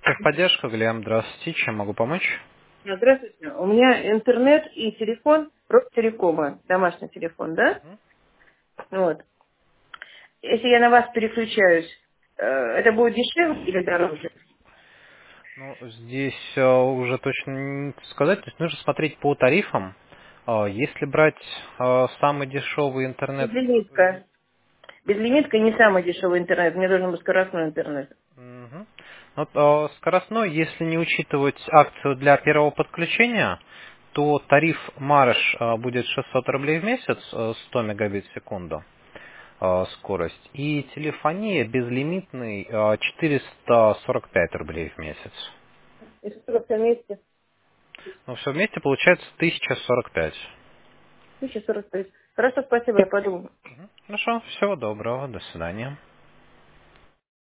Техподдержка, Глеб, здравствуйте. Чем могу помочь? Здравствуйте. У меня интернет и телефон Ростелекома, домашний телефон, да? Вот. Если я на вас переключаюсь, это будет дешевле или дороже? Ну, здесь уже точно не сказать. То есть нужно смотреть по тарифам. Если брать самый дешевый интернет, Безлимитка. Безлимитка не самый дешевый интернет. Мне должен быть скоростной интернет. мгм. Вот, скоростной, если не учитывать акцию для первого подключения, то тариф марш будет 600 рублей в месяц, 100 мегабит в секунду скорость. И телефония безлимитный 445 рублей в месяц. И сколько вместе? Ну, все вместе получается 1045. 1045. Хорошо, спасибо, я подумаю. Хорошо, всего доброго, до свидания.